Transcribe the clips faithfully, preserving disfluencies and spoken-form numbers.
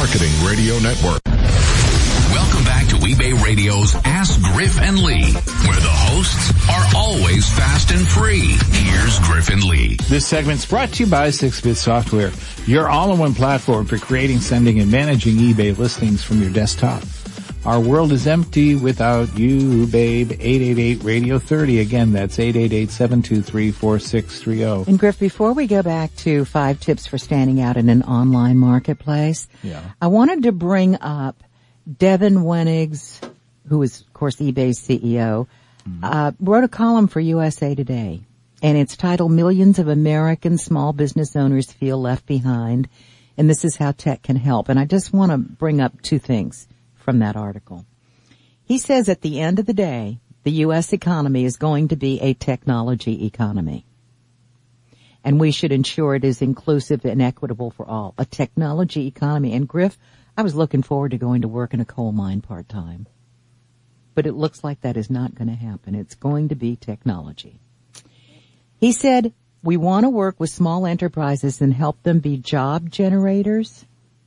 Marketing Radio Network. Welcome back to eBay Radio's Ask Griff and Lee, where the hosts are always fast and free. Here's Griff and Lee. This segment's brought to you by six bit Software, your all-in-one platform for creating, sending, and managing eBay listings from your desktop. Our world is empty without you, babe. eight eight eight radio thirty. Again, that's eight eight eight, seven two three, four six three zero. And Griff, before we go back to five tips for standing out in an online marketplace, yeah. I wanted to bring up Devin Wenigs, who is, of course, eBay's C E O, mm-hmm. uh, wrote a column for U S A Today, and it's titled Millions of American Small Business Owners Feel Left Behind, and this is how tech can help. And I just want to bring up two things from that article. He says at the end of the day, the U S economy is going to be a technology economy. And we should ensure it is inclusive and equitable for all. A technology economy. And Griff, I was looking forward to going to work in a coal mine part-time. But it looks like that is not going to happen. It's going to be technology. He said, we want to work with small enterprises and help them be job generators.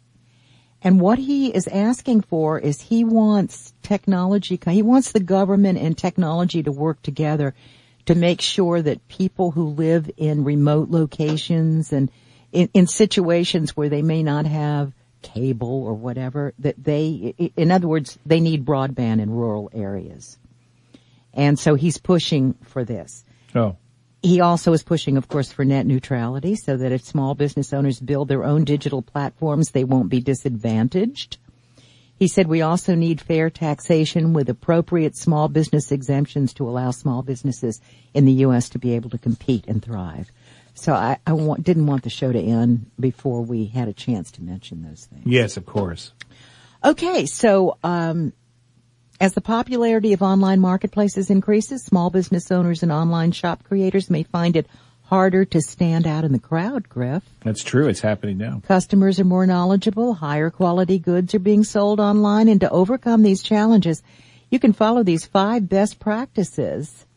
And what he is asking for is he wants technology, he wants the government and technology to work together to make sure that people who live in remote locations and in, in situations where they may not have cable or whatever, that they, in other words, they need broadband in rural areas. And so he's pushing for this. Oh. He also is pushing, of course, for net neutrality so that if small business owners build their own digital platforms, they won't be disadvantaged. He said we also need fair taxation with appropriate small business exemptions to allow small businesses in the U S to be able to compete and thrive. So I, I want, didn't want the show to end before we had a chance to mention those things. Yes, of course. Okay, so um as the popularity of online marketplaces increases, small business owners and online shop creators may find it harder to stand out in the crowd, Griff. That's true. It's happening now. Customers are more knowledgeable. Higher quality goods are being sold online. And to overcome these challenges, you can follow these five best practices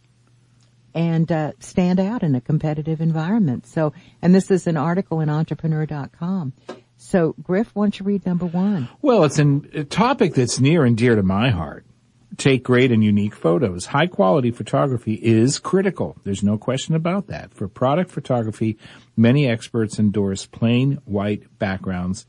and uh, stand out in a competitive environment. So, and this is an article in entrepreneur dot com. So, Griff, why don't you read number one? Well, it's an, a topic that's near and dear to my heart. Take great and unique photos. High-quality photography is critical. There's no question about that. For product photography, many experts endorse plain white backgrounds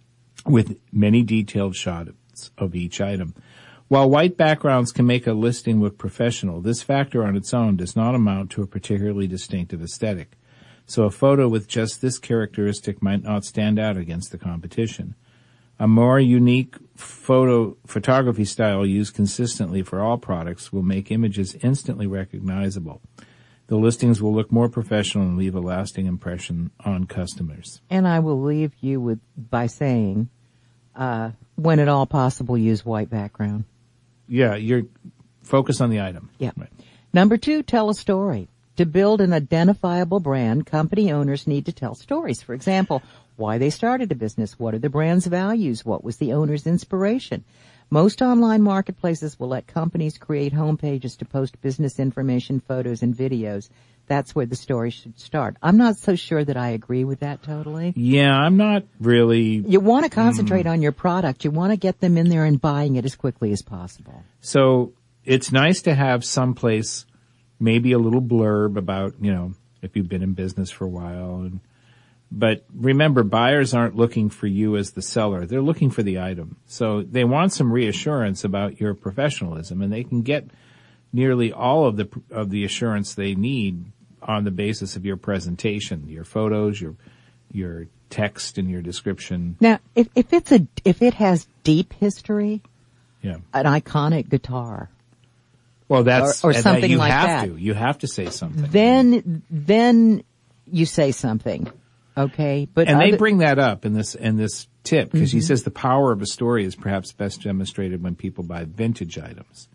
with many detailed shots of each item. While white backgrounds can make a listing look professional, this factor on its own does not amount to a particularly distinctive aesthetic. So a photo with just this characteristic might not stand out against the competition. A more unique photo photography style used consistently for all products will make images instantly recognizable. The listings will look more professional and leave a lasting impression on customers. And I will leave you with by saying, uh, when at all possible, use white background. Yeah, you're focused on the item. Yeah. Right. Number two, tell a story. To build an identifiable brand, company owners need to tell stories. For example, why they started a business, what are the brand's values, what was the owner's inspiration. Most online marketplaces will let companies create homepages to post business information, photos, and videos. That's where the story should start. I'm not so sure that I agree with that totally. Yeah, I'm not really. You want to concentrate mm. on your product. You want to get them in there and buying it as quickly as possible. So it's nice to have someplace, maybe a little blurb about, you know, if you've been in business for a while. And, but remember, buyers aren't looking for you as the seller. They're looking for the item. So they want some reassurance about your professionalism, and they can get nearly all of the of the assurance they need on the basis of your presentation, your photos, your your text, and your description. Now, if if it's a if it has deep history, yeah, an iconic guitar, well, that's or, or something that you like have that. To. You have to say something. Then then you say something, okay? But and other, they bring that up in this in this tip because mm-hmm. he says the power of a story is perhaps best demonstrated when people buy vintage items.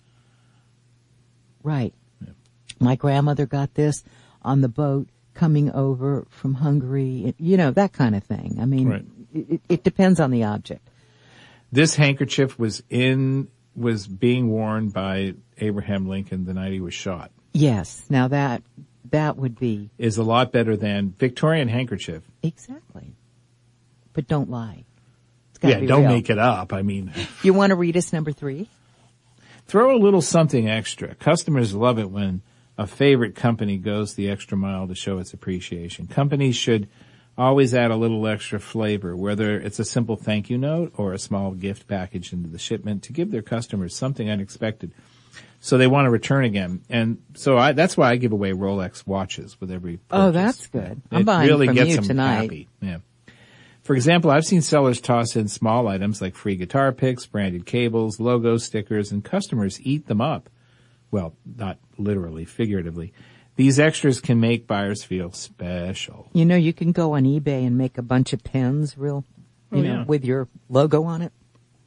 Right. Yeah. My grandmother got this on the boat coming over from Hungary, you know, that kind of thing. I mean, right. it, it depends on the object. This handkerchief was in, was being worn by Abraham Lincoln the night he was shot. Yes. Now that, that would be. Is a lot better than Victorian handkerchief. Exactly. But don't lie. It's gotta Yeah, be don't real. make it up. I mean, You want to read us number three? throw a little something extra. Customers love it when a favorite company goes the extra mile to show its appreciation. Companies should always add a little extra flavor, whether it's a simple thank you note or a small gift package into the shipment to give their customers something unexpected so they want to return again. And so I, that's why I give away Rolex watches with every purchase. Oh, that's good. I'm It buying really from gets you them tonight. happy. Yeah. For example, I've seen sellers toss in small items like free guitar picks, branded cables, logo stickers, and customers eat them up. Well, not literally, figuratively. These extras can make buyers feel special. You know, you can go on eBay and make a bunch of pens real, you Oh, know, yeah. with your logo on it.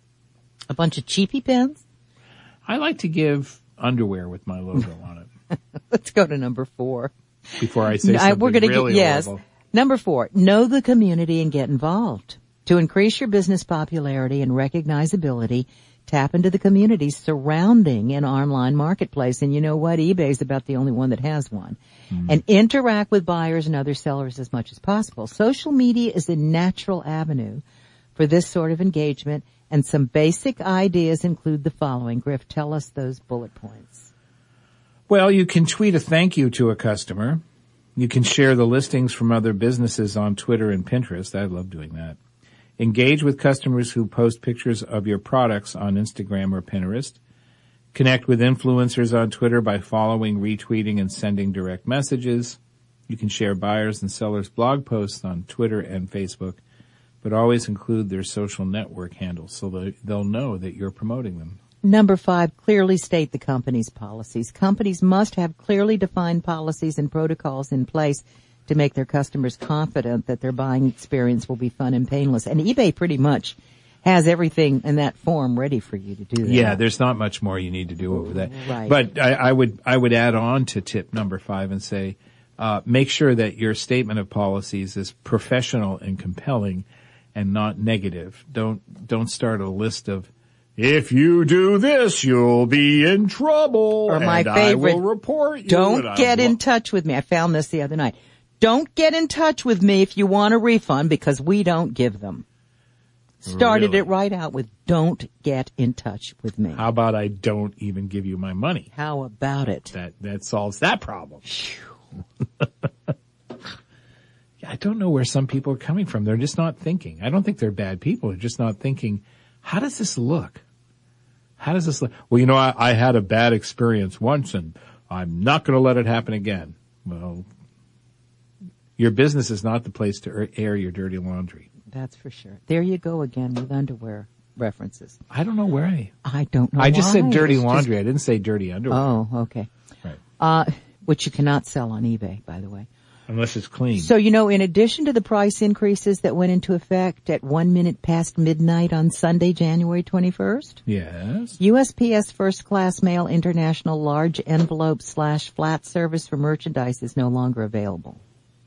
A bunch of cheapy pens. I like to give underwear with my logo on it Let's go to number four. before I say No, I- something we're gonna really get, yes. horrible. Number four, know the community and get involved. To increase your business popularity and recognizability, tap into the communities surrounding an online marketplace. And you know what? eBay's about the only one that has one. Mm. And interact with buyers and other sellers as much as possible. Social media is a natural avenue for this sort of engagement, and some basic ideas include the following. Griff, tell us those bullet points. Well, you can tweet a thank you to a customer. You can share the listings from other businesses on Twitter and Pinterest. I love doing that. Engage with customers who post pictures of your products on Instagram or Pinterest. Connect with influencers on Twitter by following, retweeting, and sending direct messages. You can share buyers and sellers' blog posts on Twitter and Facebook, but always include their social network handles so that they'll know that you're promoting them. Number five, clearly state the company's policies. Companies must have clearly defined policies and protocols in place to make their customers confident that their buying experience will be fun and painless. And eBay pretty much has everything in that form ready for you to do that. Yeah, there's not much more you need to do over that. Right. But I, I would I would add on to tip number five and say, uh, make sure that your statement of policies is professional and compelling, and not negative. Don't don't start a list of, if you do this, you'll be in trouble. Or my and favorite, I will report you. don't and get I'm- in touch with me. I found this the other night. Don't get in touch with me if you want a refund because we don't give them. Started Really? it right out with don't get in touch with me. How about I don't even give you my money? How about it? That that solves that problem. Yeah, I don't know where some people are coming from. They're just not thinking. I don't think they're bad people. They're just not thinking, how does this look? How does this look? Well, you know, I, I had a bad experience once and I'm not going to let it happen again. Well, your business is not the place to air- air your dirty laundry. That's for sure. There you go again with underwear references. I don't know where I, I don't know I just why. said dirty It's just- laundry. I didn't say dirty underwear. Oh, okay. Right. Uh, which you cannot sell on eBay, by the way. Unless it's clean. So, you know, in addition to the price increases that went into effect at one minute past midnight on Sunday, January twenty-first, Yes. U S P S First Class Mail International Large Envelope slash Flat Service for merchandise is no longer available.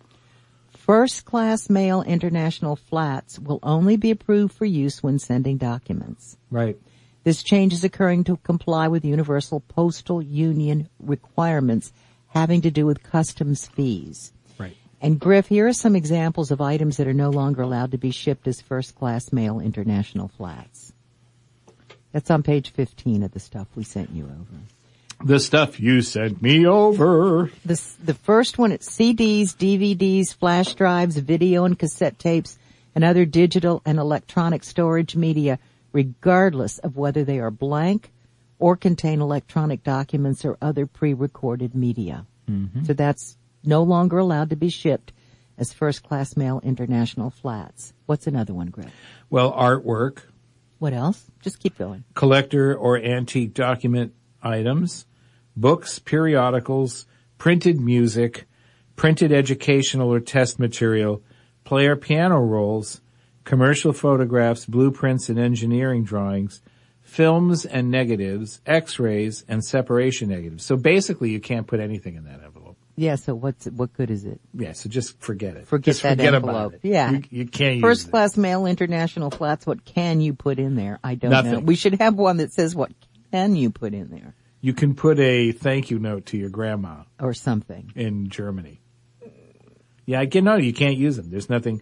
First Class Mail International Flats will only be approved for use when sending documents. Right. This change is occurring to comply with Universal Postal Union requirements having to do with customs fees. Right. And Griff, here are some examples of items that are no longer allowed to be shipped as first-class mail international flats. That's on page fifteen of the stuff we sent you over. The stuff you sent me over. The, the first one, it's C Ds, D V Ds, flash drives, video and cassette tapes, and other digital and electronic storage media, regardless of whether they are blank or contain electronic documents or other pre-recorded media. Mm-hmm. So that's no longer allowed to be shipped as first-class mail international flats. What's another one, Greg? Well, artwork, What else? Just keep going. collector or antique document items, books, periodicals, printed music, printed educational or test material, player piano rolls, commercial photographs, blueprints and engineering drawings, films and negatives, x-rays, and separation negatives. So basically you can't put anything in that envelope. Yeah, so what's what good is it? Yeah, so just forget it. Forget just that forget envelope. about it. Yeah. You, you can't use First it. class mail international flats, what can you put in there? I don't know. Nothing. We should have one that says what can you put in there You can put a thank you note to your grandma or something. in Germany. Yeah, I get no, you can't use them. There's nothing.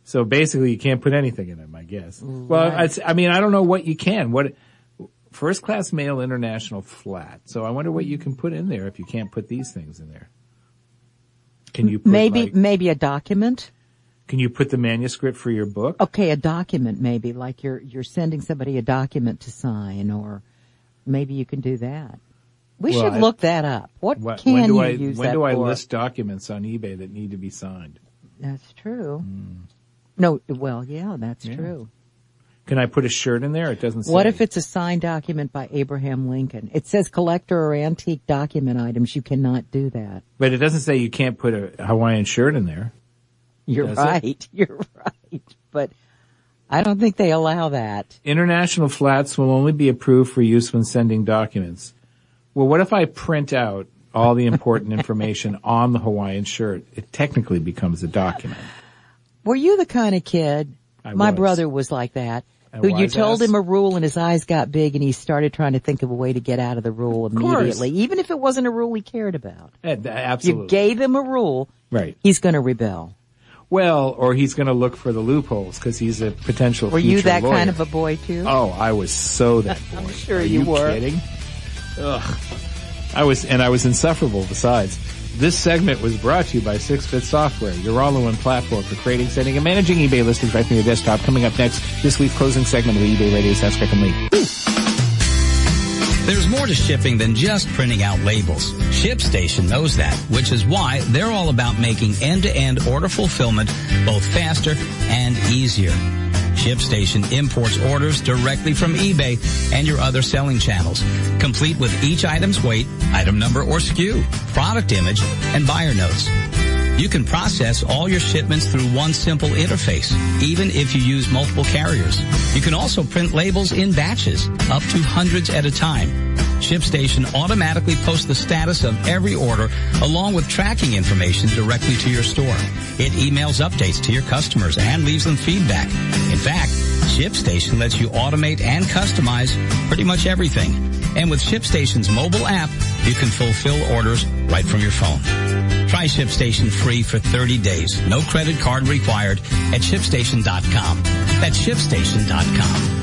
So basically, you can't put anything in them, I guess. Right. Well, I, I mean, I don't know what you can. What first class mail international flat. So I wonder what you can put in there if you can't put these things in there. Can you put maybe like, maybe a document? Can you put the manuscript for your book? Okay, a document maybe, like you're you're sending somebody a document to sign, or maybe you can do that. We well, should I, look that up. What, what can when do you I, use when that do I for? list documents on eBay that need to be signed? That's true. Mm. No, well, yeah, that's yeah. true. Can I put a shirt in there? It doesn't say. What if it's a signed document by Abraham Lincoln? It says collector or antique document items. You cannot do that. But it doesn't say you can't put a Hawaiian shirt in there. You're right. It? You're right. But I don't think they allow that. International flats will only be approved for use when sending documents. Well, what if I print out all the important information on the Hawaiian shirt? It technically becomes a document. Were you the kind of kid? I My was. brother was like that. A who you wise told ass? him a rule and his eyes got big and he started trying to think of a way to get out of the rule immediately, even if it wasn't a rule he cared about. Uh, absolutely. You gave him a rule, right? He's going to rebel. Well, or he's going to look for the loopholes because he's a potential Were future you that lawyer. kind of a boy too? Oh, I was so that boy. I'm sure Are you, you were. Kidding? Ugh. I was, and I was insufferable besides. This segment was brought to you by Six Fit Software, your all-in-one platform for creating, sending, and managing eBay listings right from your desktop. Coming up next, this week's closing segment of the eBay Radio's Ask Griff and Lee. There's more to shipping than just printing out labels. ShipStation knows that, which is why they're all about making end-to-end order fulfillment both faster and easier. ShipStation imports orders directly from eBay and your other selling channels, complete with each item's weight, item number or S K U, product image, and buyer notes. You can process all your shipments through one simple interface, even if you use multiple carriers. You can also print labels in batches, up to hundreds at a time. ShipStation automatically posts the status of every order along with tracking information directly to your store. It emails updates to your customers and leaves them feedback. In fact, ShipStation lets you automate and customize pretty much everything. And with ShipStation's mobile app, you can fulfill orders right from your phone. Try ShipStation free for thirty days. No credit card required at ShipStation dot com. That's ShipStation dot com.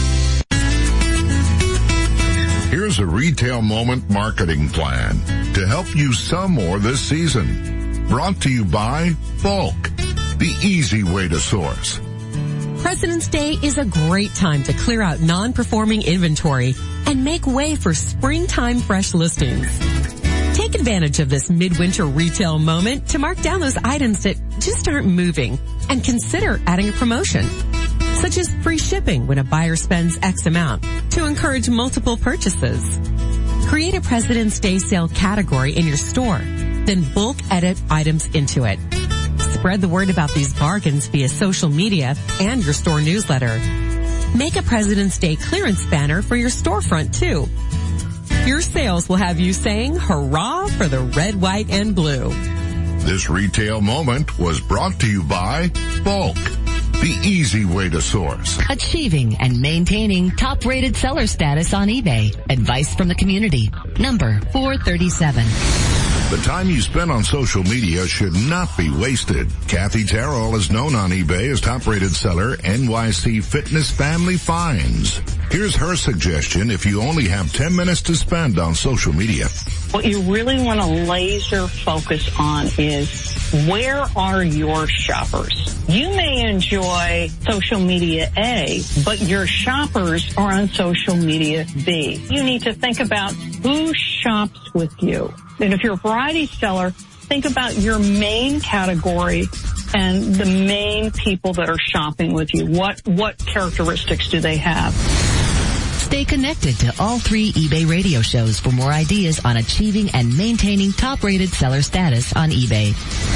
Here's a Retail Moment marketing plan to help you sell more this season. Brought to you by Bulk, the easy way to source. President's Day is a great time to clear out non-performing inventory and make way for springtime fresh listings. Take advantage of this midwinter retail moment to mark down those items that just aren't moving and consider adding a promotion, such as free shipping when a buyer spends X amount to encourage multiple purchases. Create a President's Day sale category in your store, then bulk edit items into it. Spread the word about these bargains via social media and your store newsletter. Make a President's Day clearance banner for your storefront too. Your sales will have you saying hurrah for the red, white, and blue. This Retail Moment was brought to you by Bulk, the easy way to source. Achieving and maintaining top-rated seller status on eBay. Advice from the community. Number four thirty-seven. The time you spend on social media should not be wasted. Kathy Terrell is known on eBay as top-rated seller N Y C Fitness Family Finds. Here's her suggestion if you only have ten minutes to spend on social media. What you really want to laser focus on is where are your shoppers? You may enjoy social media A, but your shoppers are on social media B. You need to think about who shops with you. And if you're a variety seller, think about your main category and the main people that are shopping with you. What, what characteristics do they have? Stay connected to all three eBay radio shows for more ideas on achieving and maintaining top-rated seller status on eBay.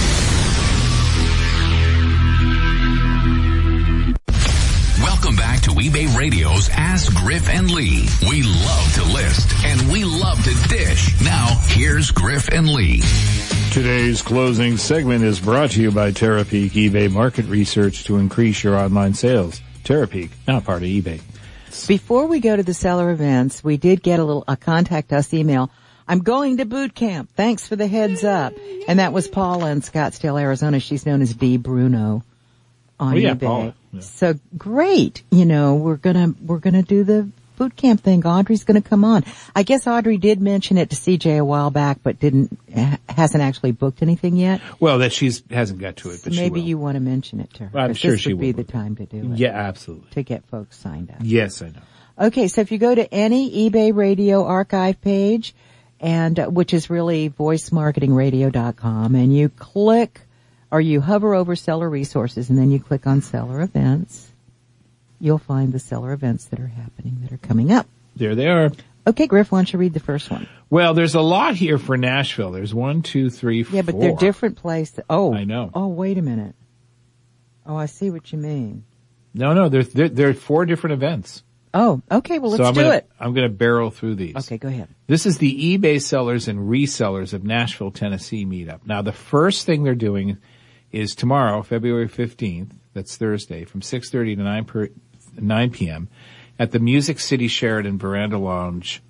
Welcome back to eBay Radio's Ask Griff and Lee. We love to list and we love to dish. Now, here's Griff and Lee. Today's closing segment is brought to you by Terapeak eBay Market Research to increase your online sales. Terapeak, now part of eBay. Before we go to the seller events, we did get a little a contact us email. I'm going to boot camp. Thanks for the heads up. And that was Paula in Scottsdale, Arizona. She's known as D. Bruno on Oh, yeah, eBay. Paula. Yeah. So great. You know, we're gonna, we're gonna do the boot camp thing. Audrey's gonna come on. I guess Audrey did mention it to C J a while back, but didn't, hasn't actually booked anything yet. Well, that she's hasn't got to it, but Maybe she will. you want to mention it to her. I'm 'cause sure this she would be will. the time to do it. Yeah, absolutely. To get folks signed up. Yes, I know. Okay, so if you go to any eBay Radio archive page, and uh, which is really voice marketing radio dot com, and you click or you hover over seller resources, and then you click on seller events, you'll find the seller events that are happening that are coming up. There they are. Okay, Griff, why don't you read the first one? Well, there's a lot here for Nashville. There's one, two, three, four. Yeah, but they're different places. Oh, I know. Oh, wait a minute. Oh, I see what you mean. No, no, there's there, there are four different events. Oh, okay. Well, let's so I'm do gonna, it. I'm going to barrel through these. Okay, go ahead. This is the eBay sellers and resellers of Nashville, Tennessee meetup. Now, the first thing they're doing is tomorrow, February fifteenth, that's Thursday, from six thirty to nine, per, nine p.m. at the Music City Sheraton Veranda Lounge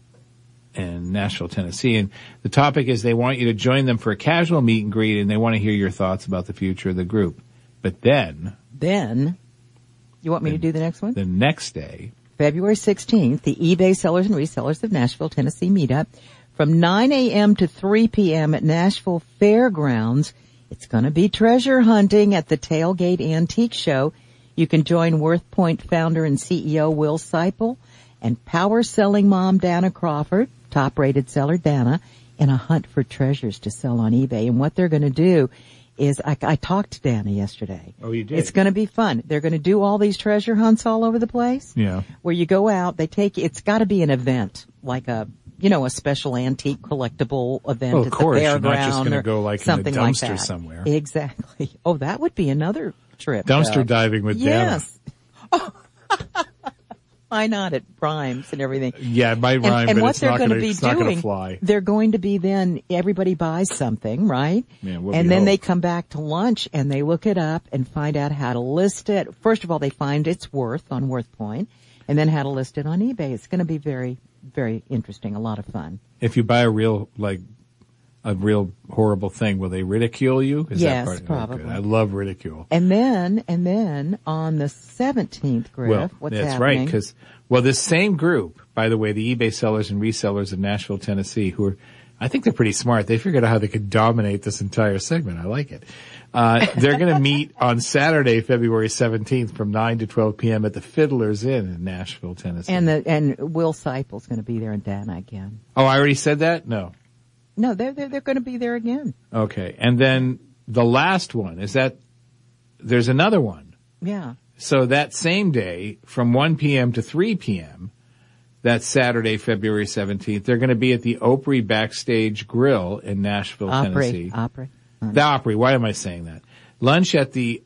in Nashville, Tennessee. And the topic is they want you to join them for a casual meet and greet, and they want to hear your thoughts about the future of the group. But then... Then, you want me the, to do the next one? The next day... February sixteenth, the eBay Sellers and Resellers of Nashville, Tennessee meetup from nine a.m. to three p.m. at Nashville Fairgrounds. It's going to be treasure hunting at the Tailgate Antique Show. You can join Worth Point founder and C E O Will Seipel and power selling mom Dana Crawford, top rated seller Dana, in a hunt for treasures to sell on eBay. And what they're going to do is I, I talked to Dana yesterday. Oh, you did? It's going to be fun. They're going to do all these treasure hunts all over the place. Yeah. Where you go out, they take, it's got to be an event, like a, you know, a special antique collectible event Well, of at course, the you're fairground not just going to or go like in a something like dumpster that. somewhere. Exactly. Oh, that would be another trip. Dumpster though. diving with Yes. Oh. Why not? It rhymes and everything. Yeah, it might and, rhyme, and but what it's they're not going to gonna- be it's not gonna doing, fly. they're going to be then, everybody buys something, right? Yeah, well, and we then they hope. come back to lunch and they look it up and find out how to list it. First of all, they find its worth on Worth Point and then how to list it on eBay. It's going to be very, very interesting. A lot of fun. If you buy a real, like, a real horrible thing, will they ridicule you? Is Yes, that part? probably. Oh, good. I love ridicule. And then, and then on the seventeenth, Griff, Well, what's that's happening? right, because, well, this same group, by the way, the eBay sellers and resellers of Nashville, Tennessee, who are, I think they're pretty smart. They figured out how they could dominate this entire segment. I like it. Uh, they're going to meet on Saturday, February seventeenth from nine to twelve p.m. at the Fiddler's Inn in Nashville, Tennessee. And the, and Will Seipel's going to be there and Dana again. Oh, I already said that? No. No, they're, they're, they're going to be there again. Okay. And then the last one is that there's another one. Yeah. So that same day from one p.m. to three p.m., that's Saturday, February seventeenth, they're going to be at the Opry Backstage Grill in Nashville, Tennessee. Opry. Opry. The Opry. Why am I saying that? Lunch at the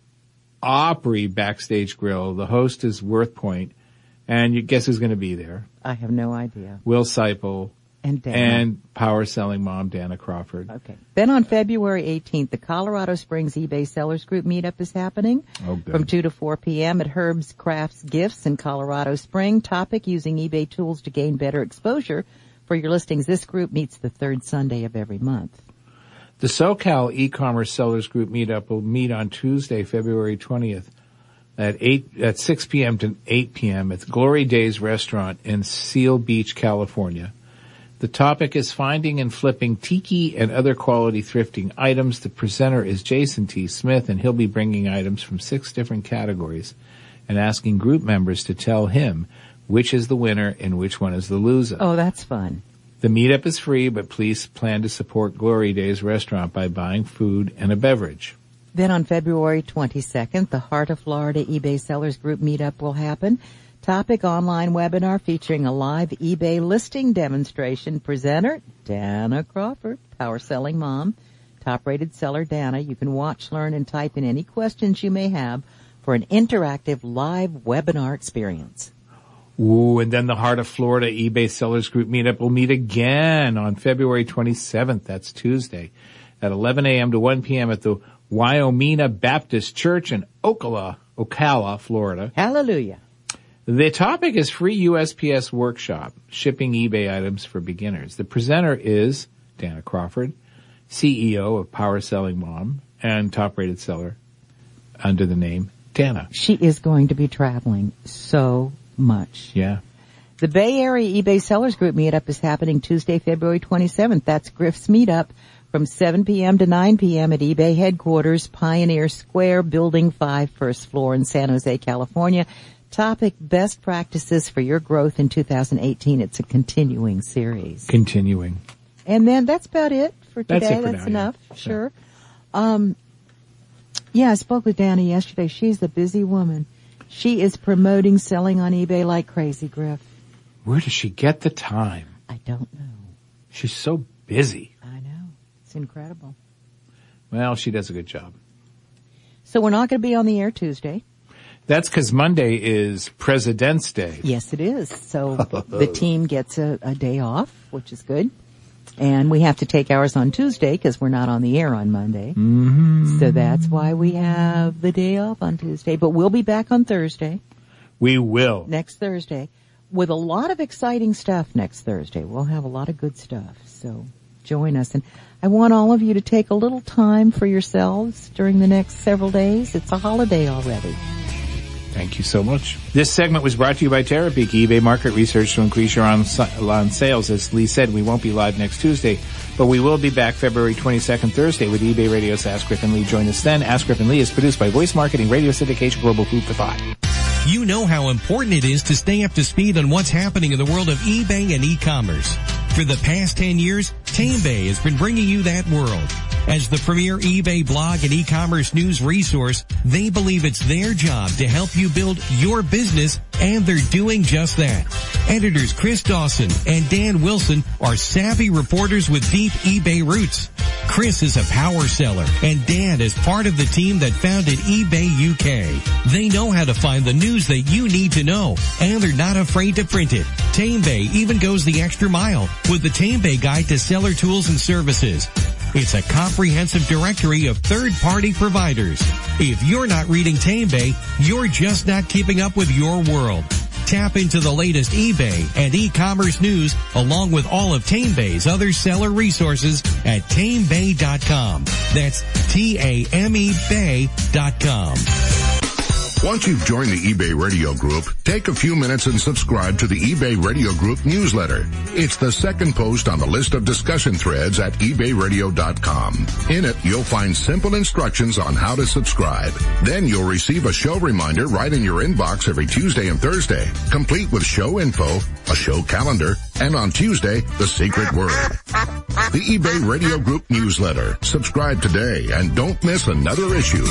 Opry Backstage Grill. The host is Worth Point. And you guess who's going to be there? I have no idea. Will Seipel. And Dana. And power selling mom, Dana Crawford. Okay. Then on February eighteenth, the Colorado Springs eBay Sellers Group meetup is happening Oh, good. from two to four p.m. at Herb's Crafts Gifts in Colorado Springs. Topic, using eBay tools to gain better exposure for your listings. This group meets the third Sunday of every month. The SoCal e-commerce sellers group meetup will meet on Tuesday, February twentieth at eight, at six p.m. to eight p.m. at the Glory Days restaurant in Seal Beach, California. The topic is finding and flipping tiki and other quality thrifting items. The presenter is Jason T. Smith, and he'll be bringing items from six different categories and asking group members to tell him which is the winner and which one is the loser. Oh, that's fun. The meetup is free, but please plan to support Glory Days restaurant by buying food and a beverage. Then on February twenty-second, the Heart of Florida eBay Sellers Group meetup will happen. Topic, online webinar featuring a live eBay listing demonstration. Presenter, Dana Crawford, power selling mom, top rated seller Dana. You can watch, learn, and type in any questions you may have for an interactive live webinar experience. Ooh, and then the Heart of Florida eBay Sellers Group meetup will meet again on February twenty-seventh. That's Tuesday at eleven a.m. to one p.m. at the Wyomina Baptist Church in Ocala, Ocala, Florida. Hallelujah. The topic is free U S P S workshop, shipping eBay items for beginners. The presenter is Dana Crawford, C E O of Power Selling Mom and top rated seller under the name Dana. She is going to be traveling so much. Yeah. The Bay Area eBay Sellers Group meetup is happening Tuesday, February twenty-seventh. That's Griff's meetup from seven p.m. to nine p.m. at eBay headquarters, Pioneer Square, Building five, first floor in San Jose, California. Topic, best practices for your growth in two thousand eighteen. It's a continuing series. Continuing. And then that's about it for today. That's, it for that's now, enough. Yeah. Sure. Um, yeah, I spoke with Dana yesterday. She's a busy woman. She is promoting selling on eBay like crazy, Griff. Where does she get the time? I don't know. She's so busy. I know. It's incredible. Well, she does a good job. So we're not going to be on the air Tuesday. That's because Monday is President's Day. Yes, it is. So the team gets a, a day off, which is good. And we have to take ours on Tuesday because we're not on the air on Monday. Mm-hmm. So that's why we have the day off on Tuesday. But we'll be back on Thursday. We will. Next Thursday. With a lot of exciting stuff next Thursday. We'll have a lot of good stuff. So join us. And I want all of you to take a little time for yourselves during the next several days. It's a holiday already. Thank you so much. This segment was brought to you by Terapeak, eBay market research to increase your on, on sales. As Lee said, we won't be live next Tuesday, but we will be back February twenty-second, Thursday, with eBay Radio's Ask Griff and Lee. Join us then. Ask Griff and Lee is produced by Voice Marketing, Radio Syndication, Global Food for Thought. You know how important it is to stay up to speed on what's happening in the world of eBay and e-commerce. For the past ten years, TameBay has been bringing you that world. As the premier eBay blog and e-commerce news resource, they believe it's their job to help you build your business, and they're doing just that. Editors Chris Dawson and Dan Wilson are savvy reporters with deep eBay roots. Chris is a power seller, and Dan is part of the team that founded eBay U K. They know how to find the news that you need to know, and they're not afraid to print it. TameBay even goes the extra mile with the TameBay Guide to Seller Tools and Services. It's a comprehensive directory of third-party providers. If you're not reading TameBay, you're just not keeping up with your world. Tap into the latest eBay and e-commerce news along with all of TameBay's other seller resources at tamebay dot com. That's T A M E Bay dot com. Once you've joined the eBay Radio Group, take a few minutes and subscribe to the eBay Radio Group newsletter. It's the second post on the list of discussion threads at ebay radio dot com. In it, you'll find simple instructions on how to subscribe. Then you'll receive a show reminder right in your inbox every Tuesday and Thursday, complete with show info, a show calendar, and on Tuesday, the secret word. The eBay Radio Group newsletter. Subscribe today and don't miss another issue.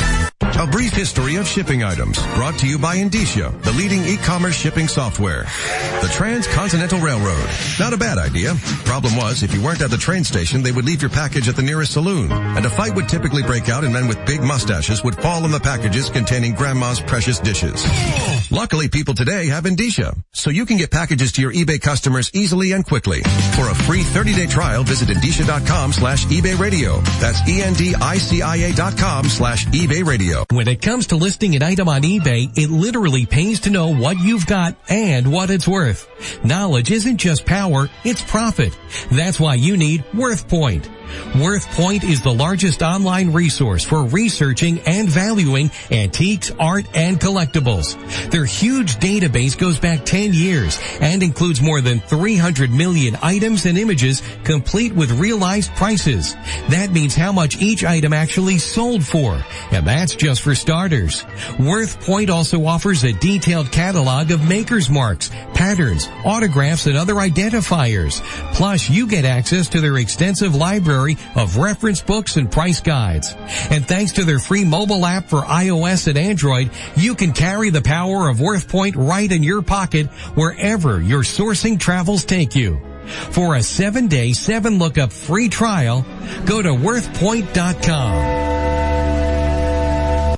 A brief history of shipping items, brought to you by Indicia, the leading e-commerce shipping software. The Transcontinental Railroad. Not a bad idea. Problem was, if you weren't at the train station, they would leave your package at the nearest saloon, and a fight would typically break out and men with big mustaches would fall on the packages containing grandma's precious dishes. Luckily, people today have Indicia, so you can get packages to your eBay customers easily and quickly. For a free thirty-day trial, visit Indicia dot com slash eBay radio. That's E N D I C I A dot com slash eBay radio. When it comes to listing an item on eBay, it literally pays to know what you've got and what it's worth. Knowledge isn't just power, it's profit. That's why you need WorthPoint. WorthPoint is the largest online resource for researching and valuing antiques, art, and collectibles. Their huge database goes back ten years and includes more than three hundred million items and images, complete with realized prices. That means how much each item actually sold for, and that's just for starters. WorthPoint also offers a detailed catalog of maker's marks, patterns, autographs, and other identifiers. Plus, you get access to their extensive library of reference books and price guides. And thanks to their free mobile app for iOS and Android, you can carry the power of WorthPoint right in your pocket wherever your sourcing travels take you. For a seven-day, seven-lookup free trial, go to worth point dot com.